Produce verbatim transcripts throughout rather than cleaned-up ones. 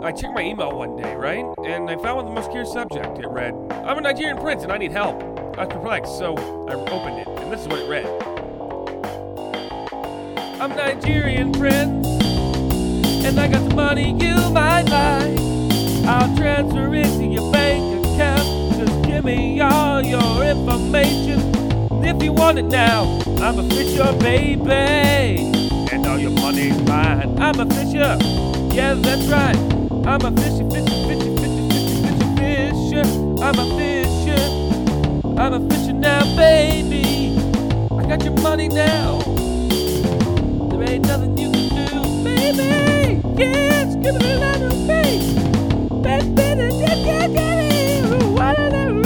I checked my email one day, right? And I found one of the most curious subject. It read, I'm a Nigerian prince and I need help. I was perplexed, so I opened it, and this is what it read. I'm a Nigerian prince, and I got the money you might like. I'll transfer it to your bank account. Just give me all your information. And if you want it now, I'm a Fisher, baby. And all your money's mine. I'm a Fisher. Yeah, that's right. I'm a Fisher, Fisher, Fisher, Fisher, Fisher, Fisher, Fisher. I'm a Fisher. I'm a Fisher now, baby. I got your money now. There ain't nothing you can do, baby. Yes, give it a little baby. Baby, yeah, yeah, yeah. What a little,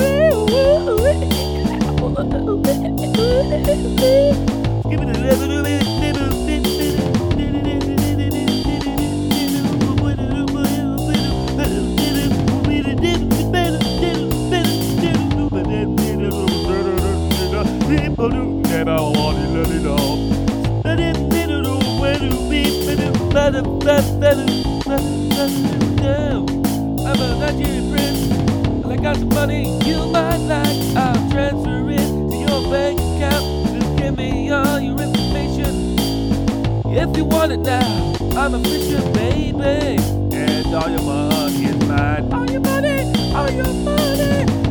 give it a little bit. I'm a Nigerian prince, and I got some money you might like. I'll transfer it to your bank account. Just give me all your information. If you want it now, I'm a Fisher, baby. And all your money is mine. All your money, all your money.